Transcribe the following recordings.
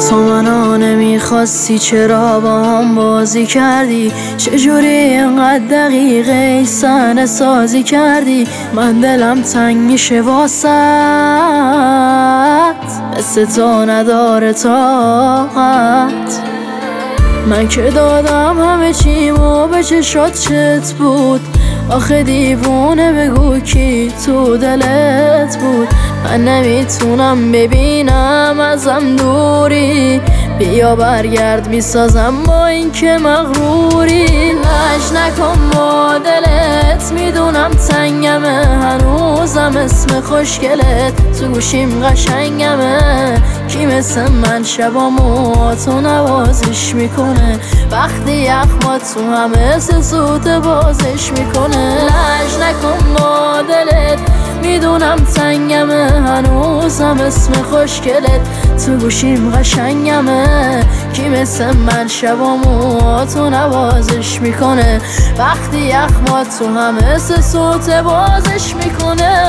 تو منو نمیخواستی چرا با هم بازی کردی؟ چجوری اینقدر دقیقه صحنه سازی کردی؟ من دلم تنگ میشه واسط، مثل تو نداره طاقت. من که دادم همه چیمو به چشات چت بود، آخه دیوونه بگو کی تو دلت بود؟ من نمیتونم ببینم ازم دوری، بیا برگرد میسازم با این که مغروری. لج نکن با دلت، میدونم تنگمه، هنوزم اسم خوشگلت تو گوشیم قشنگمه. کی مثل من شبامو تو نوازش میکنه، وقتی یخ با تو همه سوت بازش میکنه. لج نکن با دلت، میدونم تنگمه، هنوزم اسم خوشگلت تو گوشیم قشنگمه. کی مثل من شبامو تو نوازش میکنه، وقتی یخ با تو همه سوت بازش میکنه.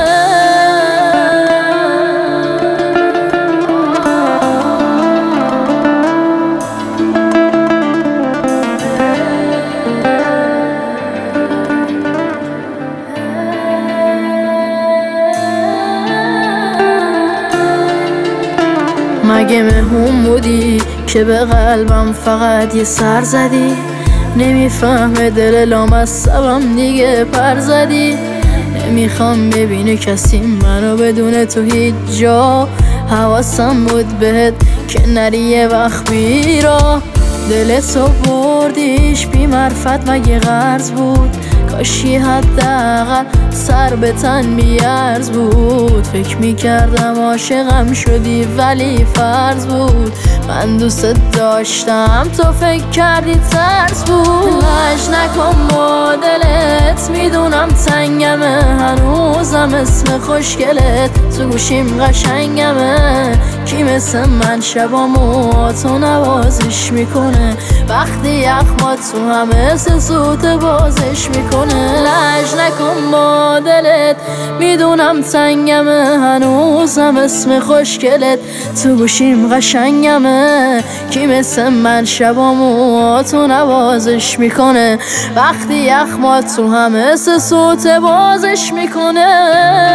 مگه مهمون بودی که به قلبم فقط یه سر زدی؟ نمیفهمه دل لامصبم دیگه پر زدی. نمیخوام ببینه کسی منو بدون تو هیچ جا، حواسم بود بهت که نری یه وقت بیرا. دلتو بردیش بی معرفت مگه قرض بود؟ کاشی حداقل سر به تن بیارز بود. فکر میکردم عاشقم شدی ولی فرض بود، من دوست داشتم تو فکر کردی ترس بود. لج نکن با دلت، میدونم تنگمه، هنوزم اسم خوشگلت تو گوشیم قشنگمه. کی مثل من شبامو تو نوازش میکنه، وقتی یخ با تو همه سوت بازش میکنه. لج نکن با دلت، میدونم تنگمه، هنوزم اسم خوشگلت تو گوشیم قشنگمه. کی مثل من شبامو تو نوازش میکنه، وقتی یخ با تو همه سوت بازش میکنه.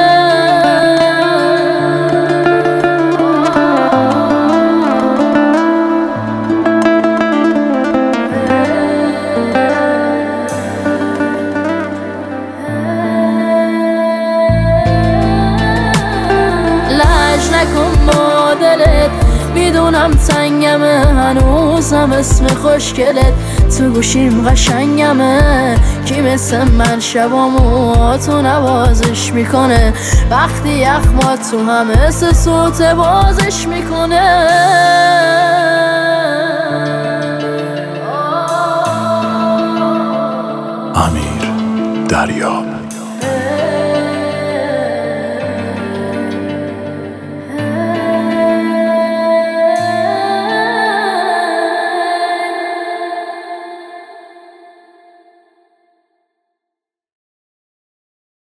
نکن با دلت، میدونم تنگمه، هنوزم اسم خوشگلت تو گوشیم قشنگمه. کی مثل من شبامو تو نوازش میکنه، وقتی یخ با تو همه سوت بازش میکنه.